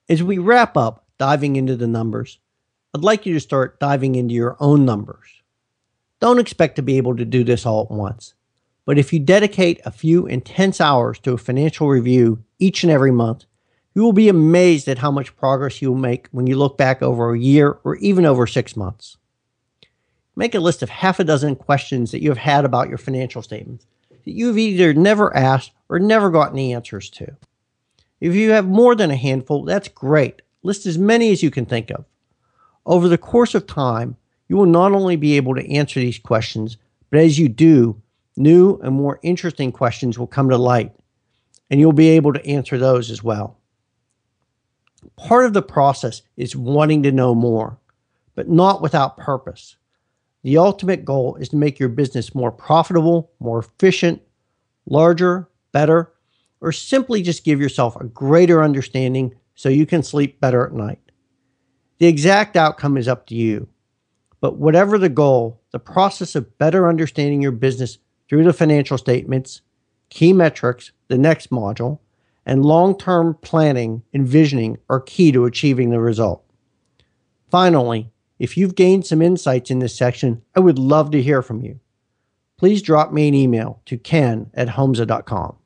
As we wrap up diving into the numbers, I'd like you to start diving into your own numbers. Don't expect to be able to do this all at once, but if you dedicate a few intense hours to a financial review each and every month, you will be amazed at how much progress you will make when you look back over a year or even over 6 months. Make a list of half a dozen questions that you have had about your financial statements that you have either never asked or never gotten the answers to. If you have more than a handful, that's great. List as many as you can think of. Over the course of time, you will not only be able to answer these questions, but as you do, new and more interesting questions will come to light, and you'll be able to answer those as well. Part of the process is wanting to know more, but not without purpose. The ultimate goal is to make your business more profitable, more efficient, larger, better, or simply just give yourself a greater understanding so you can sleep better at night. The exact outcome is up to you. But whatever the goal, the process of better understanding your business through the financial statements, key metrics, the next module, and long-term planning and visioning are key to achieving the result. Finally, if you've gained some insights in this section, I would love to hear from you. Please drop me an email to ken@homza.com.